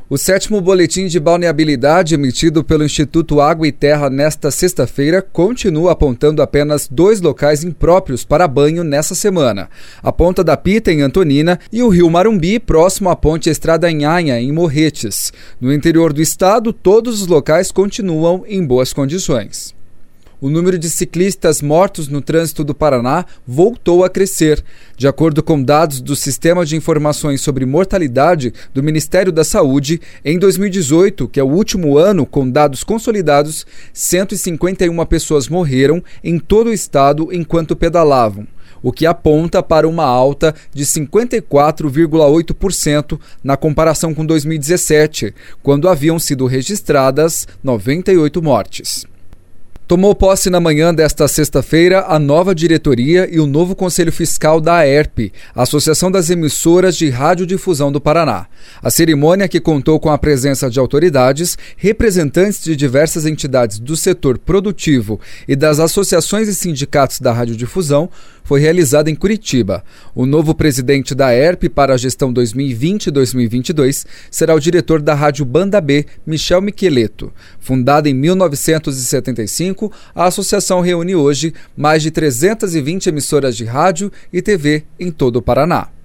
O 7º boletim de balneabilidade emitido pelo Instituto Água e Terra nesta sexta-feira continua apontando apenas 2 locais impróprios para banho nessa semana: a Ponta da Pita, em Antonina, e o Rio Marumbi, próximo à Ponte Estrada Nhanha, em Morretes. No interior do estado, todos os locais continuam em boas condições. O número de ciclistas mortos no trânsito do Paraná voltou a crescer. De acordo com dados do Sistema de Informações sobre Mortalidade do Ministério da Saúde, em 2018, que é o último ano com dados consolidados, 151 pessoas morreram em todo o estado enquanto pedalavam, o que aponta para uma alta de 54,8% na comparação com 2017, quando haviam sido registradas 98 mortes. Tomou posse na manhã desta sexta-feira a nova diretoria e o novo conselho fiscal da AERP, Associação das Emissoras de Radiodifusão do Paraná. A cerimônia, que contou com a presença de autoridades, representantes de diversas entidades do setor produtivo e das associações e sindicatos da radiodifusão, foi realizada em Curitiba. O novo presidente da AERP para a gestão 2020-2022 será o diretor da Rádio Banda B, Michel Miqueleto. Fundada em 1975, a associação reúne hoje mais de 320 emissoras de rádio e TV em todo o Paraná.